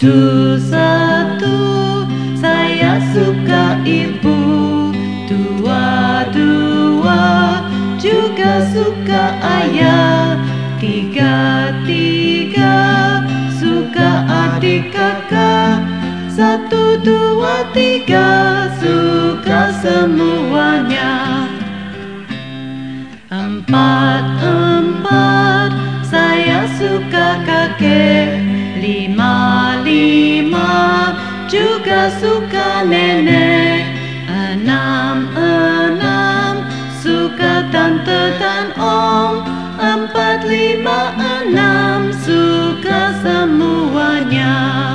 Satu, saya suka ibu. Dua, juga suka ayah. Tiga, suka adik kakak. Satu, dua, tiga, suka semuanya. Empat, saya suka kakek. Lima, juga suka nenek. Enam, suka tante dan om. Empat, lima, enam, suka semuanya.